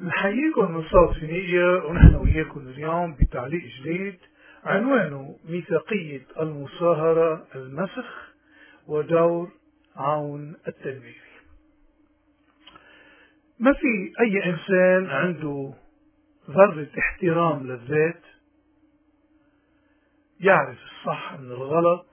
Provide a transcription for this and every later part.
نحييكم من صوت فينيجر، ونحن وياكم اليوم بتعليق جديد عنوانه ميثاقية المصاهرة، المسخ ودور عون التنوير. ما في أي إنسان عنده ذرة احترام للذات، يعرف الصح من الغلط،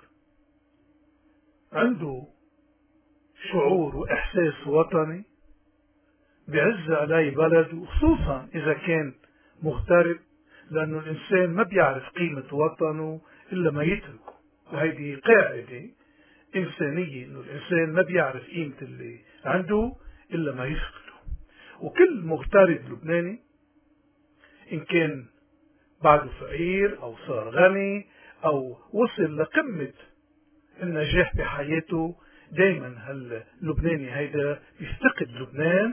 عنده شعور وإحساس وطني، بيعز علي بلده، وخصوصا إذا كان مغترب، لأنه الإنسان ما بيعرف قيمة وطنه إلا ما يتركه. وهذه قاعدة إنسانية، إنه الإنسان ما بيعرف قيمة اللي عنده إلا ما يفقده. وكل مغترب لبناني إن كان بعده فقير أو صار غني أو وصل لقمة النجاح بحياته، دايما اللبناني هيدا بيفتقد لبنان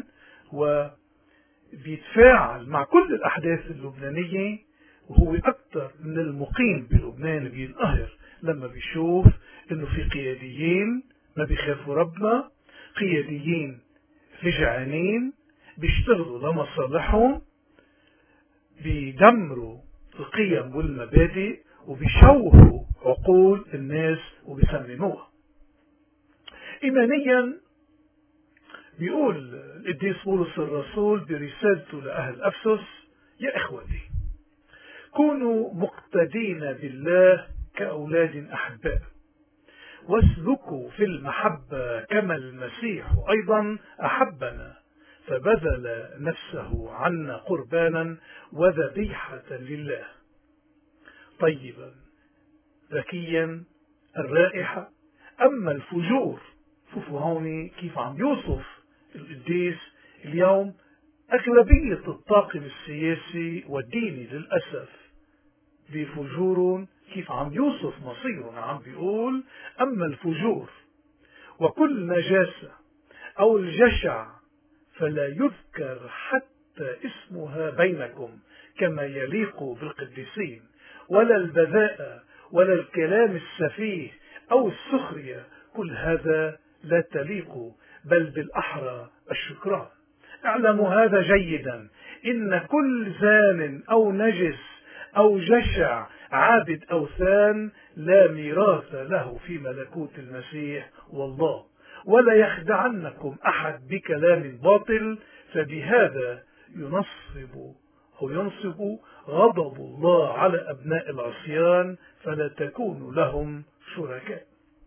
وبيتفاعل مع كل الأحداث اللبنانية، وهو أكثر من المقيم بلبنان بينقهر لما بيشوف إنه في قياديين ما بيخافوا ربنا، قياديين فجعانين بيشتغلوا لمصالحهم، بيدمروا القيم والمبادئ وبيشوهوا عقول الناس وبيسمموها. إيمانيا بيقول القديس بولس الرسول برسالته لأهل أفسس: يا إخوتي، كونوا مقتدين بالله كأولاد أحباء، واسلكوا في المحبة كما المسيح أيضا أحبنا فبذل نفسه عنا قربانا وذبيحة لله، طيبا ذكيا الرائحة. أما الفجور، شوفوا هون كيف عم يوصف القديس اليوم أغلبية الطاقم السياسي والديني للأسف بفجور، كيف عم يوصف مصيرنا، عم بيقول: أما الفجور وكل نجاسة أو الجشع فلا يذكر حتى اسمها بينكم كما يليق بالقديسين، ولا البذاءة ولا الكلام السفيه أو السخرية، كل هذا لا تليق، بل بالأحرى الشكران. اعلموا هذا جيدا، إن كل زان أو نجس أو جشع عابد أوثان لا ميراث له في ملكوت المسيح والله، ولا يخدعنكم أحد بكلام باطل، فبهذا ينصب غضب الله على أبناء العصيان، فلا تكونوا لهم شركاء.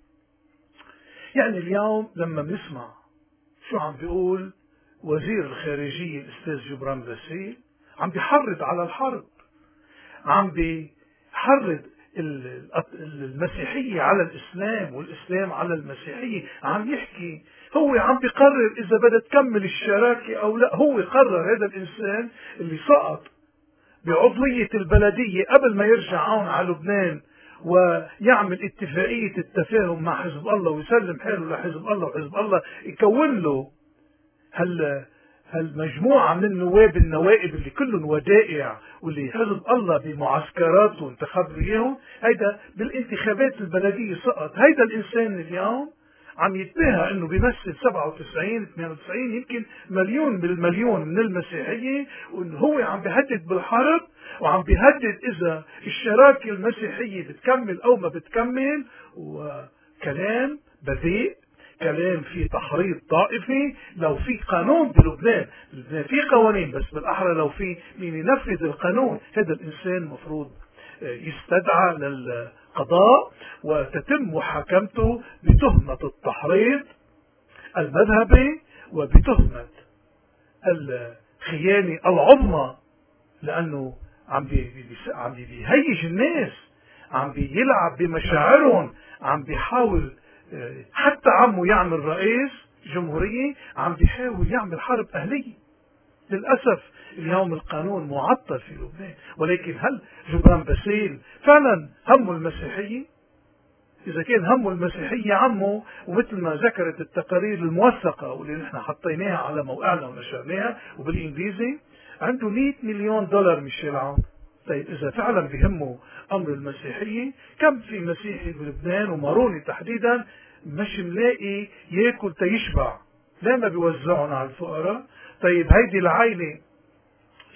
يعني اليوم لما بنسمع شو عم بيقول وزير الخارجية الأستاذ جبران باسيل، عم بيحرض على الحرب، عم بيحرض المسيحية على الإسلام والإسلام على المسيحية، عم يحكي، هو عم بيقرر إذا بدها تكمل الشراكة أو لا. هو قرر، هذا الإنسان اللي سقط بعضوية البلدية قبل ما يرجع هون على لبنان ويعمل اتفاقية التفاهم مع حزب الله ويسلم حاله لحزب الله، وحزب الله يكون له هالمجموعة من النوائب اللي كلهم ودائع، واللي حزب الله بمعسكراته انتخب اياهم، هيدا بالانتخابات البلدية سقط. هيدا الإنسان اليوم عم يتباهى انه بيمثل 97 98 يمكن مليون بالمليون من المسيحية، وانه هو عم بيهدد بالحرب، وعم بيهدد اذا الشراكة المسيحية بتكمل او ما بتكمل. وكلام بذيء، كلام فيه تحريض طائفي. لو في قانون بلبنان في قوانين، بس بالاحرى لو في مين ينفذ القانون، هذا الانسان مفروض يستدعى للقضاء وتتم محاكمته بتهمة التحريض المذهبي وبتهمة الخيانة العظمى، لأنه عم بيهيج الناس، عم بيلعب بمشاعرهم، عم بيحاول، حتى عمه يعمل رئيس جمهورية عم بيحاول يعمل حرب أهلية. للأسف اليوم القانون معطل في لبنان. ولكن هل جبران باسيل فعلا همه المسيحية؟ إذا كان همه المسيحية عمه، ومثل ما ذكرت التقارير الموثقة واللي نحن حطيناها على موقعنا ونشرناها وبالإنجليزي، عنده $100 مليون ميشيل عون. طيب إذا فعلا بهمه أمر المسيحية، كم في مسيحي بلبنان وماروني تحديدا مش ملاقي ياكل تيشبع، لا ما بيوزعون على الفقراء؟ طيب هيدي العائلة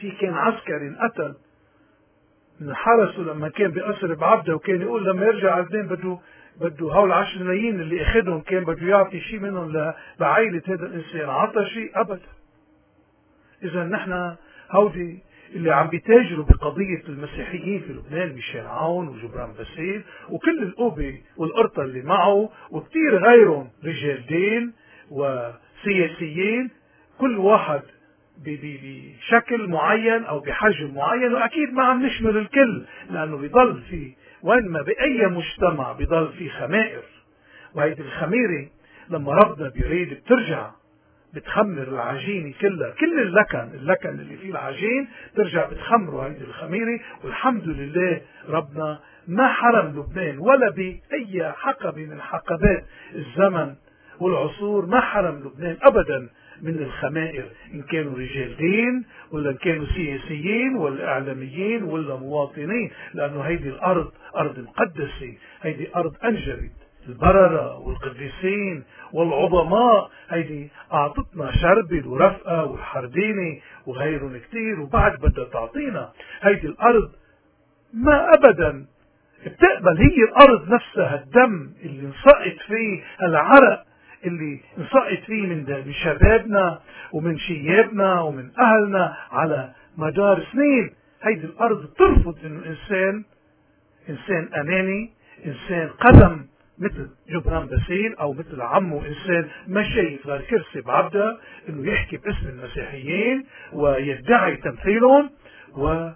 في كان عسكري انقتل من حرسه لما كان بأسر بعبده، وكان يقول لما يرجع على الدين بده هول 10 ملايين اللي اخذهم كان بده يعطي شيء منهم لعائلة هذا الانسان. عطى شيء ابدا. اذا نحن هودي اللي عم بيتاجروا بقضية المسيحيين في لبنان، ميشيل عون وجبران باسيل وكل القوبة والقرطة اللي معه وكتير غيرهم، رجال دين وسياسيين، كل واحد بشكل معين او بحجم معين، واكيد ما عم نشمل الكل، لانه بيضل في وين ما باي مجتمع بيضل في خمائر، وهيدي الخميرة لما ربنا بيريد بترجع بتخمر العجينة كلها، كل اللكن اللي فيه العجين ترجع بتخمره هيدي الخميرة. والحمد لله ربنا ما حرم لبنان ولا بأي حقبة من حقبات الزمن والعصور، ما حرم لبنان أبدا من الخمائر، إن كانوا رجال دين ولا إن كانوا سياسيين ولا إعلاميين ولا مواطنين، لأنه هيدي الأرض أرض مقدسة، هيدي أرض أنجبت البررة والقديسين والعظماء، هيدي أعطتنا شربل ورفقة والحردينة وغيرهم كتير، وبعد بدها تعطينا. هيدي الأرض ما أبدا بتقبل، هي الأرض نفسها الدم اللي انسقط فيه، العرق اللي انسقط فيه من شبابنا ومن شيابنا ومن أهلنا على مدار سنين، هيدي الأرض ترفض إنه إنسان أناني، إنسان قدم مثل جبران باسيل او مثل عمه، انسان ما شايف غير كرسي بعبده، انه يحكي باسم المسيحيين ويدعي تمثيلهم ويحرض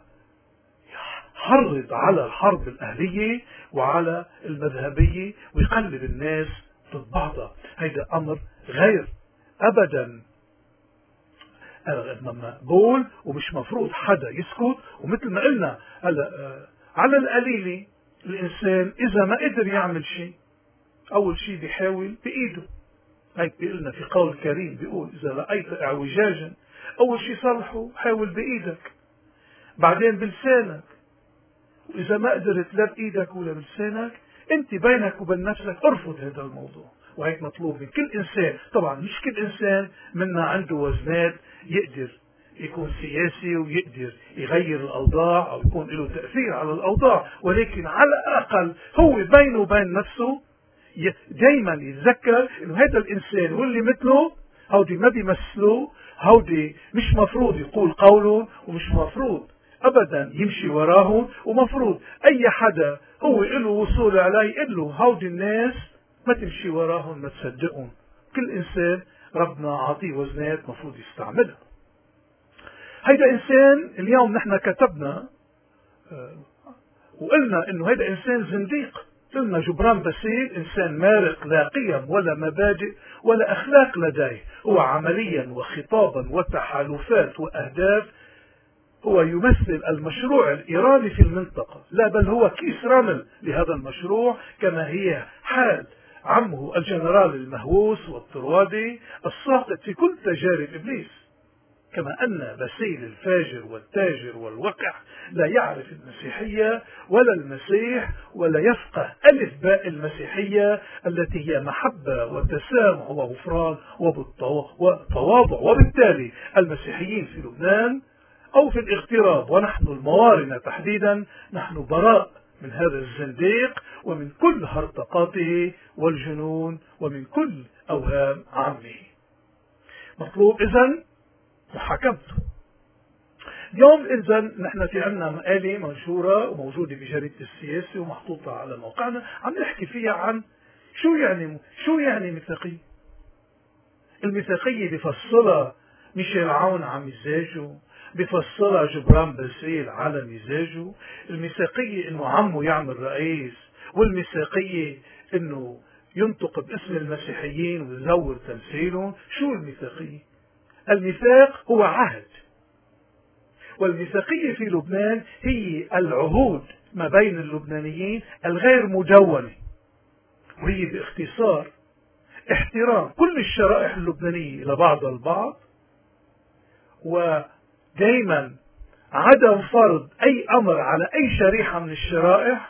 على الحرب الاهليه وعلى المذهبيه ويقلب الناس ضد بعضها. هيدا امر غير ابدا مقبول، ومش مفروض حدا يسكت. ومثل ما قلنا هلا على القليله الانسان اذا ما قدر يعمل شيء، أول شيء بيحاول بإيده. هيك بيقولنا في قول كريم، بيقول إذا رأيت اعوجاجا أول شيء صلحه، حاول بإيدك، بعدين بلسانك، وإذا ما قدرت لا بإيدك ولا بلسانك، أنت بينك وبين نفسك ارفض هذا الموضوع. وهيك مطلوب من كل إنسان. طبعا مش كل إنسان منا عنده وزنات يقدر يكون سياسي ويقدر يغير الأوضاع أو يكون له تأثير على الأوضاع، ولكن على الأقل هو بينه وبين نفسه دايما يتذكر انه هذا الانسان واللي مثله هودي ما بيمثلوه، هودي مش مفروض يقول قولهم، ومش مفروض ابدا يمشي وراهم، ومفروض اي حدا هو له وصول عليه يقول له هودي الناس ما تمشي وراهم، ما تصدقهم. كل انسان ربنا عطيه وزنات مفروض يستعملها. هيدا انسان اليوم نحن كتبنا وقلنا انه هيدا انسان زنديق. قلنا جبران باسيل إنسان مارق، لا قيم ولا مبادئ ولا أخلاق لديه، هو عمليا وخطابا وتحالفات وأهداف هو يمثل المشروع الإيراني في المنطقة، لا بل هو كيس رمل لهذا المشروع، كما هي حال عمه الجنرال المهووس والطروادي الساقط في كل تجارب إبليس. كما أن باسيل الفاجر والتاجر والوقع لا يعرف المسيحية ولا المسيح، ولا يفقه ألف باء المسيحية التي هي محبة وتسامح وغفران وتواضع. وبالتالي المسيحيين في لبنان أو في الاغتراب ونحن الموارنة تحديدا، نحن براء من هذا الزنديق ومن كل هرطقاته والجنون ومن كل أوهام عمه. مطلوب إذن محاكمته. اليوم إذا نحن في عنا مقالة منشورة وموجودة بجريدة السياسة ومحطوطة على موقعنا، عم نحكي فيها عن شو يعني ميثاقية. الميثاقية بفصلها ميشيل عون على مزاجه، بفصلها جبران باسيل على مزاجه. الميثاقية انه عمه يعمل رئيس، والميثاقية انه ينطق باسم المسيحيين ويزور تمثيلهم. شو الميثاقية؟ الميثاق هو عهد، والميثاقية في لبنان هي العهود ما بين اللبنانيين الغير مدونة، وهي باختصار احترام كل الشرائح اللبنانية لبعضها البعض، ودائما عدم فرض أي أمر على أي شريحة من الشرائح،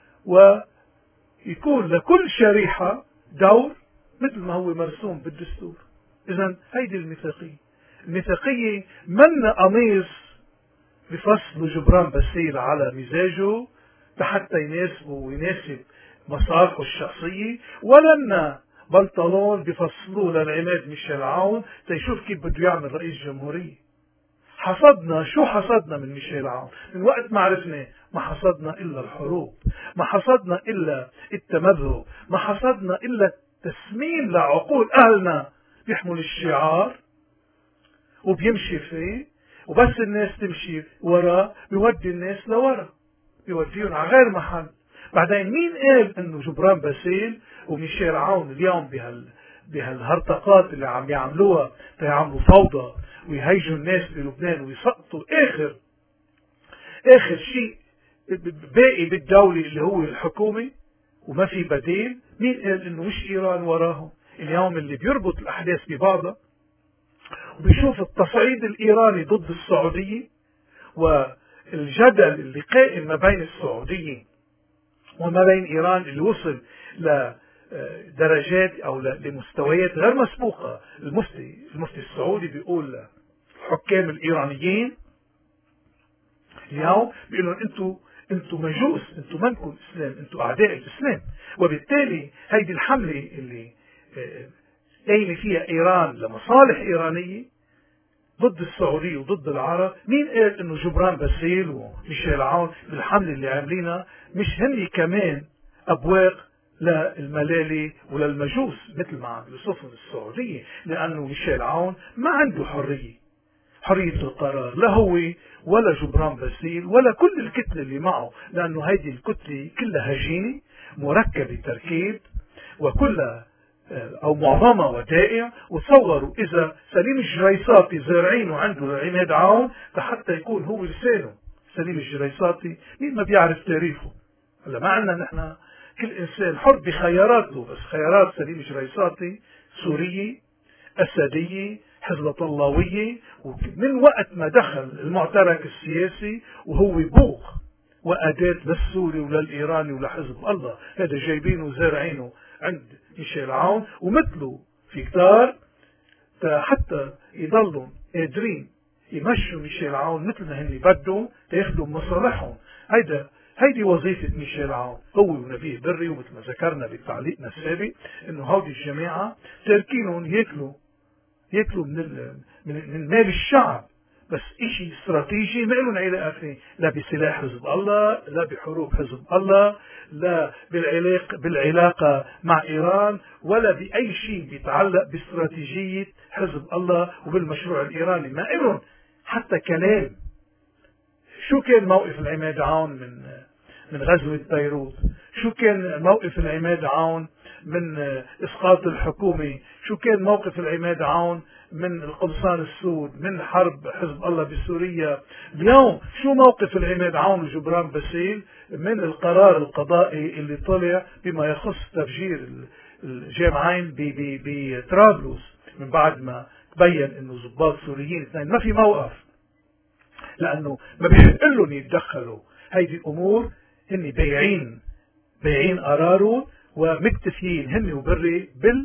ويكون لكل شريحة دور مثل ما هو مرسوم بالدستور. إذن هيدي الميثاقية. الميثاقية من قميص بفصلوا جبران باسيل على مزاجه لحتى يناسبه ويناسب مصالحه الشخصية، ولما بنطلون بفصلوه للعماد ميشيل عون تيشوف كيف بده يعمل رئيس جمهورية. حصدنا شو حصدنا من ميشيل عون؟ من وقت ما عرفنا ما حصدنا إلا الحروب، ما حصدنا إلا التمذهب، ما حصدنا إلا التسميم لعقول أهلنا. بيحمل الشعار وبيمشي فيه، وبس الناس تمشي وراه بيودي الناس لورا، بيوديهم على غير محل. بعدين مين قال انه جبران باسيل وميشيل عون اليوم بهالهرطقات اللي عم يعملوها تيعملوا فوضى ويهيجوا الناس بلبنان ويسقطوا اخر شيء باقي بالدولة اللي هو الحكومة وما في بديل؟ مين قال انه مش ايران وراهم؟ اليوم اللي بيربط الاحداث ببعضها وبيشوف التصعيد الايراني ضد السعودية والجدل اللي قائم ما بين السعودية وما بين ايران اللي وصل لدرجات او لمستويات غير مسبوقة. المفتي السعودي بيقول للحكام الايرانيين اليوم بيقول لهم انتم مجوس، انتم منكم اسلام، انتم اعداء الاسلام. وبالتالي هيدي الحملة اللي قايمة فيها ايران لمصالح ايرانية ضد السعودية وضد العرب، مين قال انه جبران باسيل وميشيل عون بالحملة اللي عاملينها مش هني كمان ابواق للملالي وللمجوس مثل ما عم يوصفهم السعودية؟ لانه ميشيل عون ما عنده حرية القرار، لا هو ولا جبران باسيل ولا كل الكتلة اللي معه، لانه هيدي الكتلة كلها هجينة مركبة تركيب وكلها او معظمها ودائع. وتصوروا اذا سليم الجريساطي زارعينه عنده عماد عون حتى يكون هو لسانه سليم الجريساطي، مين ما بيعرف تاريخه؟ هلا ما عندنا نحن كل انسان حر بخياراته، بس خيارات سليم الجريساطي سورية اسدية حزب طلاوية، ومن وقت ما دخل المعترك السياسي وهو بوق وأداة للسوري وللإيراني ولحزب الله. هذا جايبينه وزارعينه عند ميشيل عون ومثله في كتار حتى يضلوا قادرين يمشوا ميشيل عون مثل ما هن بدهم تاخذوا مصالحهم. هيدي وظيفة ميشيل عون، هو ونبيه بري. ومثل ما ذكرنا بتعليقنا السابق انه هودي الجماعة تاركينهم ياكلوا من مال الشعب، بس اشي استراتيجي ما لهم علاقة فيه لا بسلاح حزب الله، لا بحروب حزب الله، لا بالعلاقة مع ايران، ولا باي شيء بيتعلق باستراتيجية حزب الله وبالمشروع الايراني. ما لهم حتى كلام. شو كان موقف العماد عون من غزوة بيروت؟ شو كان موقف العماد عون من اسقاط الحكومة؟ شو كان موقف العماد عون من القبصان السود، من حرب حزب الله بسوريا؟ اليوم شو موقف العماد عون وجبران باسيل من القرار القضائي اللي طلع بما يخص تفجير الجامعين بطرابلس من بعد ما تبين انه ضباط سوريين اثنين؟ ما في موقف، لانه ما بيحق لهم يتدخلوا. هيدي الامور هن بايعين قراره ومكتفيين هن وبري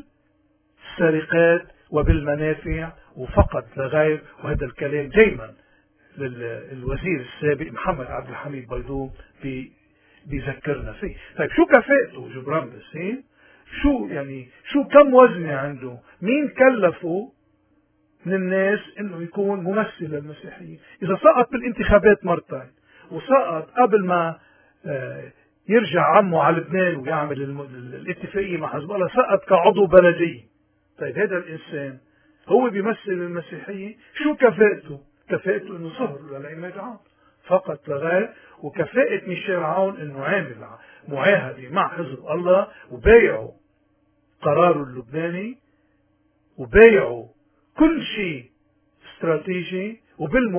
بالسرقات وبالمنافع وفقط لا غير. وهذا الكلام دائما للوزير السابق محمد عبد الحميد بيضون بيذكرنا فيه. طيب شو كفاءته جبران باسيل؟ شو كم وزنه عنده؟ مين كلفه من الناس انه يكون ممثل للمسيحيين؟ اذا سقط بالانتخابات مرتين وسقط قبل ما يرجع عمه على لبنان ويعمل الاتفاقية مع حزب الله، سقط كعضو بلدية. طيب هذا الانسان هو بيمثل المسيحية؟ شو كفاءته؟ كفاءته انه صهر للعماد عون فقط لا غير. وكفاءة ميشيل عون انه عامل معاهدة مع حزب الله وبايعوا قراره اللبناني وبايعوا كل شيء استراتيجي،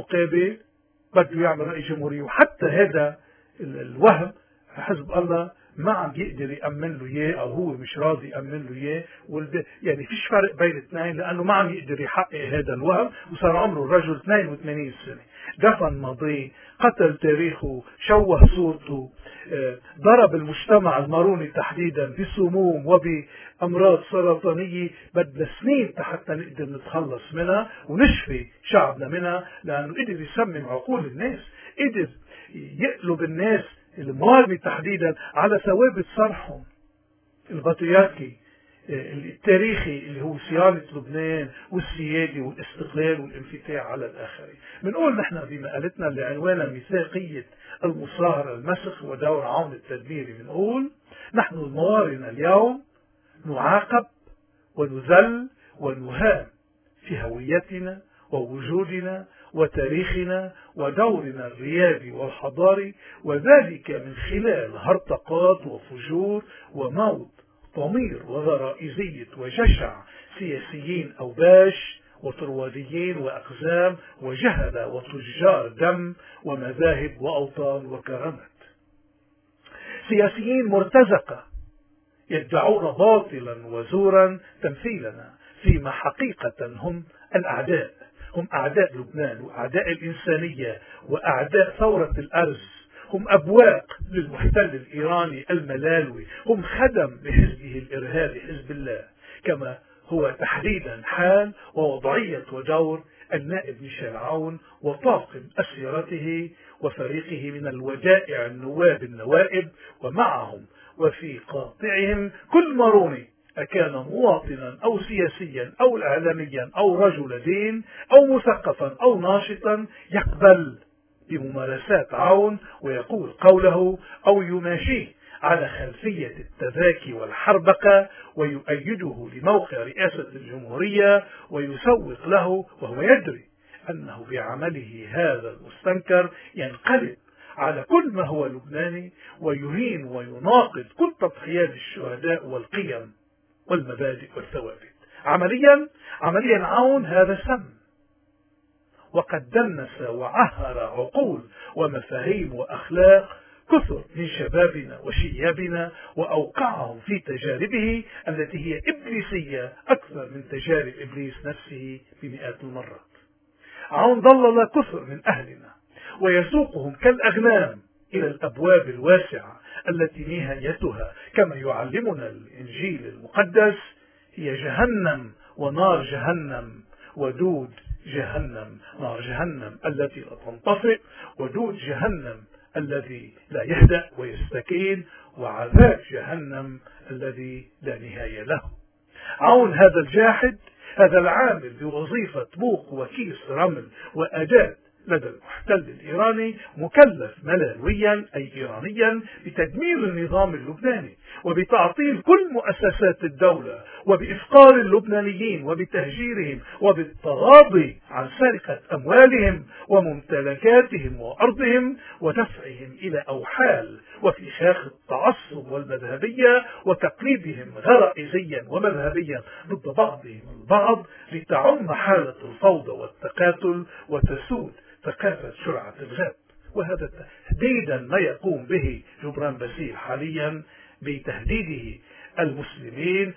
وبالمقابل بده يعمل رئيس جمهورية. وحتى هذا الوهم حزب الله ما عم يقدر يأمن له إياه أو هو مش راضي يأمن له إياه، يعني فيش فرق بين الاثنين، لأنه ما عم يقدر يحقق هذا الوهم، وصار عمره الرجل 82 سنة. دفن ماضيه، قتل تاريخه، شوه صورته، ضرب المجتمع الماروني تحديدا بسموم وبأمراض سرطانية بدنا سنين حتى نقدر نتخلص منها ونشفي شعبنا منها، لأنه قدر يسمم عقول الناس، قدر يقلب الناس الموالمي تحديدا على ثوابت صرحهم البطريركي التاريخي اللي هو صيانة لبنان والسيادة والاستقلال والانفتاح على الآخرين. بنقول نحن بمقالتنا اللي عنوانها ميثاقية المصاهرة المسخ ودور عون التدميري، بنقول نحن الموارنة اليوم نعاقب ونذل ونهان في هويتنا ووجودنا وتاريخنا ودورنا الريادي والحضاري، وذلك من خلال هرطقات وفجور وموت ضمير وغرائزية وجشع سياسيين أوباش وطرواديين وأقزام وجهلة وتجار دم ومذاهب وأوطان وكرامات، سياسيين مرتزقة يدعون باطلا وزورا تمثيلنا، فيما حقيقة هم الأعداء، هم أعداء لبنان وأعداء الإنسانية وأعداء ثورة الأرز، هم أبواق للمحتل الإيراني الملالوي، هم خدم لحزبه الإرهابي حزب الله، كما هو تحديدا حال ووضعية ودور النائب ميشيل عون وطاقم أسيرته وفريقه من الودائع النوائب ومعهم وفي قاطعهم كل ماروني، أكان مواطنا أو سياسيا أو إعلاميا أو رجل دين أو مثقفا أو ناشطا يقبل بممارسات عون ويقول قوله أو يماشيه على خلفية التذاكي والحربكة ويؤيده لموقع رئاسة الجمهورية ويسوق له، وهو يدري أنه بعمله هذا المستنكر ينقلب على كل ما هو لبناني ويهين ويناقض كل تضحيات الشهداء والقيم والمبادئ والثوابت. عمليا عون هذا سم، وقد دنس وعهر عقول ومفاهيم وأخلاق كثر من شبابنا وشيابنا وأوقعهم في تجاربه التي هي إبليسية أكثر من تجارب إبليس نفسه بمئات المرات. عون ضلل كثر من أهلنا ويسوقهم كالأغنام إلى الأبواب الواسعة التي نهايتها كما يعلمنا الإنجيل المقدس هي جهنم ونار جهنم ودود جهنم، نار جهنم التي لا تنطفئ ودود جهنم الذي لا يهدأ ويستكين وعذاب جهنم الذي لا نهاية له. عون هذا الجاحد، هذا العامل بوظيفة بوق وكيس رمل وأداة لدى المحتل الإيراني، مكلف ملالويا أي إيرانيا بتدمير النظام اللبناني وبتعطيل كل مؤسسات الدولة وبإفقار اللبنانيين وبتهجيرهم وبالتغاضي عن سرقة أموالهم وممتلكاتهم وأرضهم ودفعهم إلى أوحال وفشاخ التعصب والمذهبية وتقليدهم غرائزيا ومذهبيا ضد بعضهم البعض لتعم حالة الفوضى والتقاتل وتسود ثقافة سرعة الغاب. وهذا تهديدا ما يقوم به جبران باسيل حاليا بتهديده المسلمين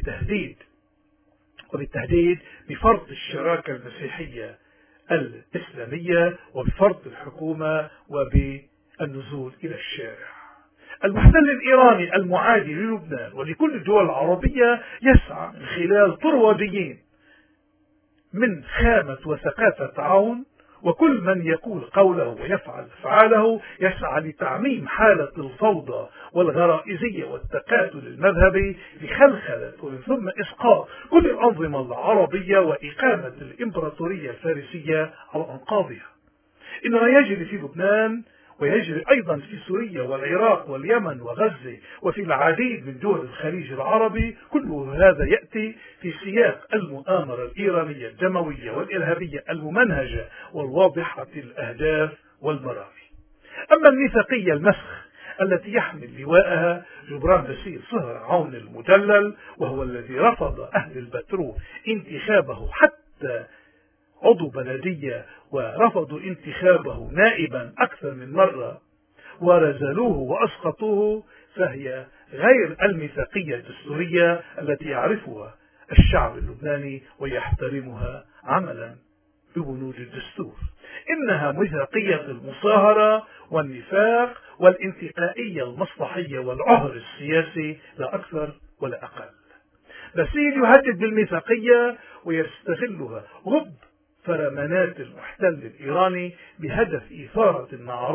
وبالتهديد بفرض الشراكة المسيحية الإسلامية وبفرض الحكومة وبالنزول إلى الشارع. المحتل الإيراني المعادي للبنان ولكل الدول العربية يسعى من خلال طرواديين من خامة وثقافة عون وكل من يقول قوله ويفعل أفعاله يسعى لتعميم حالة الفوضى والغرائزية والتقاتل المذهبي لخلخلة ومن ثم إسقاط كل الأنظمة العربية وإقامة الإمبراطورية الفارسية على أنقاضها. إنما يجري في لبنان ويجري أيضا في سوريا والعراق واليمن وغزة وفي العديد من دول الخليج العربي، كل هذا يأتي في سياق المؤامرة الإيرانية الدموية والإرهابية الممنهجة والواضحة الأهداف والمرامي. أما الميثاقية المسخ التي يحمل لواءها جبران باسيل صهر عون المدلل، وهو الذي رفض أهل البترول انتخابه حتى عضو بلدية ورفضوا انتخابه نائبا أكثر من مرة ورزلوه وأسقطوه، فهي غير الميثاقية الدستورية التي يعرفها الشعب اللبناني ويحترمها عملا ببنود الدستور. إنها ميثاقية المصاهرة والنفاق والانتقائية المصلحية والعهر السياسي لا أكثر ولا أقل. باسيل يهدد بالميثاقية ويستغلها ضد فرمانات المحتل الإيراني بهدف إثارة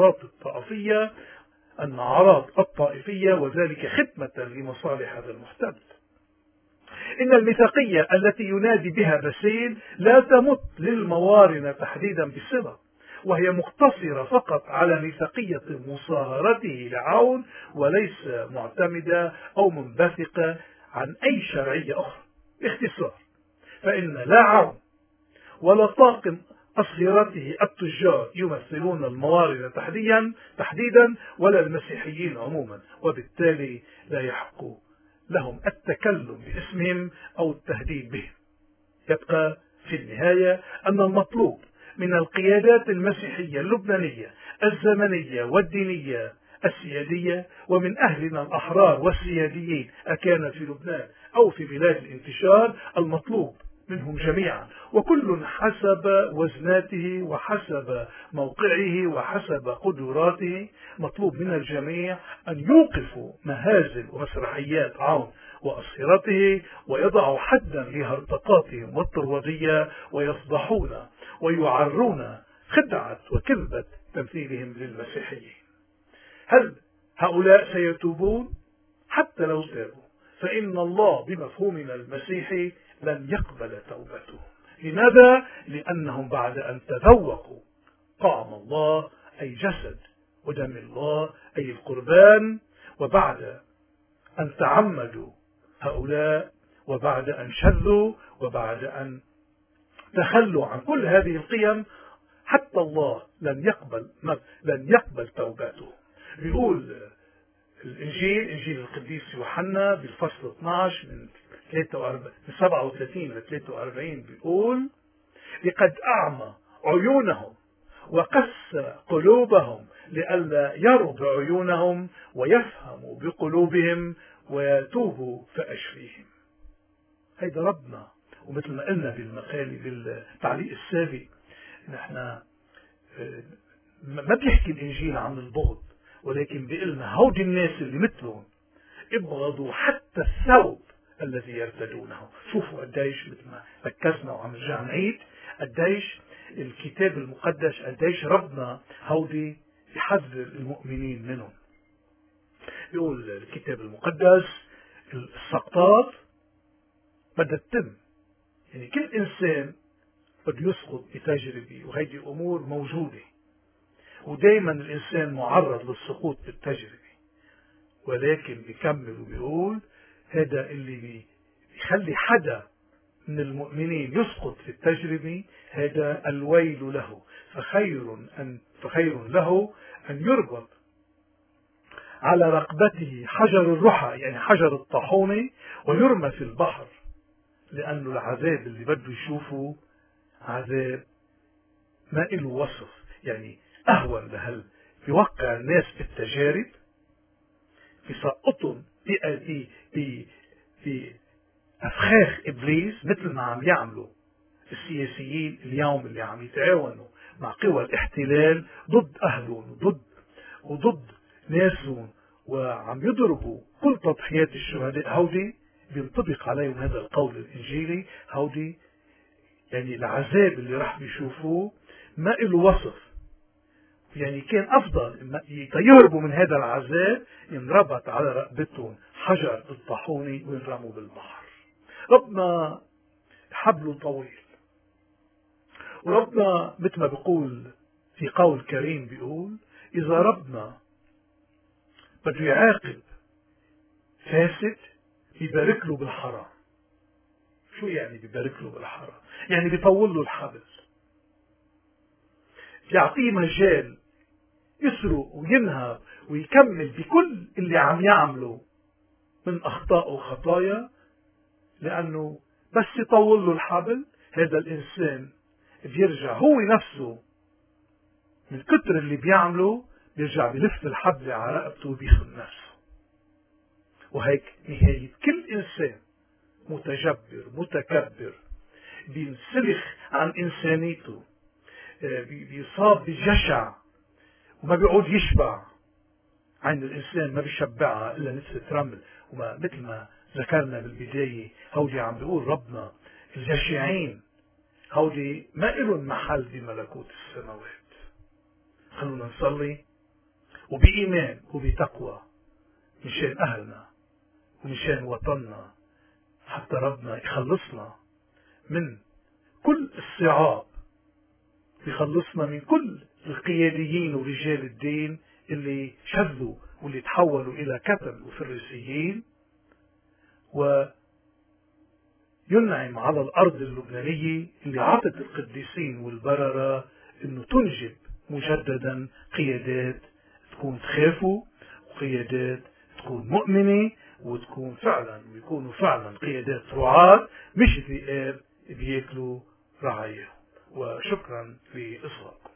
النعرات الطائفية وذلك خدمة لمصالح هذا المحتل. إن الميثاقية التي ينادي بها باسيل لا تمت للموارنة تحديدا بصلة، وهي مقتصرة فقط على ميثاقية مصاهرته لعون، وليس معتمدة أو منبثقة عن أي شرعية أخرى. باختصار، فإن لا عون ولا طاقم أصهرته التجار يمثلون الموارد تحديدا ولا المسيحيين عموما، وبالتالي لا يحق لهم التكلم باسمهم أو التهديد بهم. يبقى في النهاية أن المطلوب من القيادات المسيحية اللبنانية الزمنية والدينية السيادية ومن أهلنا الأحرار والسياديين أكان في لبنان أو في بلاد الانتشار، المطلوب منهم جميعا وكل حسب وزناته وحسب موقعه وحسب قدراته، مطلوب من الجميع أن يوقفوا مهازل ومسرحيات عون وأصهرته ويضعوا حدا لهرطقاتهم والطروادية ويفضحون ويعرون خدعة وكذبة تمثيلهم للمسيحيين. هل هؤلاء سيتوبون؟ حتى لو تابوا فإن الله بمفهومنا المسيحي لن يقبل توبتهم. لماذا؟ لأنهم بعد أن تذوقوا طعم الله أي جسد ودم الله أي القربان، وبعد أن تعمدوا هؤلاء وبعد أن شذوا وبعد أن تخلوا عن كل هذه القيم، حتى الله لن يقبل توباتهم. بيقول الإنجيل، إنجيل القديس يوحنا بالفصل 12 من 37 ل 43 بيقول: لقد أعمى عيونهم وقس قلوبهم لئلا يروا بعيونهم ويفهموا بقلوبهم ويتوبوا فأشفيهم. هيدا ربنا. ومثل ما قلنا بالمقال بالتعليق السابق، نحن ما بيحكي الإنجيل عن البغض، ولكن بيقلنا هودي الناس اللي مثلهم ابغضوا حتى الثوب الذي يرتدونه. شوفوا قديش مثل ما ركزنا وعم نرجع نعيد قديش الكتاب المقدس قديش ربنا هودي يحذر المؤمنين منهم. يقول الكتاب المقدس السقطات بدها تتم، يعني كل إنسان بده يسقط بتجربة، وهيدي أمور موجودة ودايما الإنسان معرض للسقوط بالتجربة، ولكن بيكمل وبيقول هذا اللي بيخلي حدا من المؤمنين يسقط في التجربة هذا الويل له، فخير له أن يربط على رقبته حجر الرحى يعني حجر الطاحونة ويرمى في البحر، لأنه العذاب اللي بده يشوفه عذاب ما له وصف. يعني أهون بيوقع الناس بالتجارب، بيسقطهم في أفخاخ إبليس، مثل ما عم يعملوا السياسيين اليوم اللي عم يتعاونوا مع قوى الاحتلال ضد أهلهم وضد ناسهم وعم يضربوا كل تضحيات الشهداء. هودي بينطبق عليهم هذا القول الإنجيلي، هودي يعني العذاب اللي راح بيشوفوه ما له وصف. يعني كان أفضل يهربوا من هذا العذاب ينربط على رقبتهم حجر الطاحونة وينرموا بالبحر. ربنا حبله طويل، وربنا مثل ما بيقول في قول كريم بيقول إذا ربنا بده يعاقب فاسد بيبارك له بالحرام. شو يعني بيبارك له بالحرام؟ يعني بيطول له الحبل، يعطيه مجال يسرق وينهب ويكمل بكل اللي عم يعمله من أخطاء وخطايا، لأنه بس يطول له الحبل هذا الإنسان بيرجع هو نفسه من كتر اللي بيعمله بيرجع بلف الحبل على رقبته وبيخن نفسه. وهيك نهاية كل إنسان متجبر متكبر بينسلخ عن إنسانيته، بيصاب بجشع وما بيعود يشبع. عين الإنسان ما بيشبعها إلا نسبة رمل. وما مثل ما ذكرنا بالبداية، هودي عم بيقول ربنا الجشعين هودي ما إلهم محل بملكوت السماوات. خلونا نصلي وبإيمان وبتقوى مشان أهلنا ومشان وطننا، حتى ربنا يخلصنا من كل الصعاب، يخلصنا من كل القياديين ورجال الدين اللي شذوا واللي تحولوا إلى كتل وفريسيين، وينعم على الأرض اللبنانية اللي عطت القديسين والبررة إنه تنجب مجددا قيادات تكون تخافوا، وقيادات تكون مؤمنة، ويكونوا فعلا قيادات رعاة مش ذئاب بياكلوا رعاياهم. وشكرا لإصغائكم.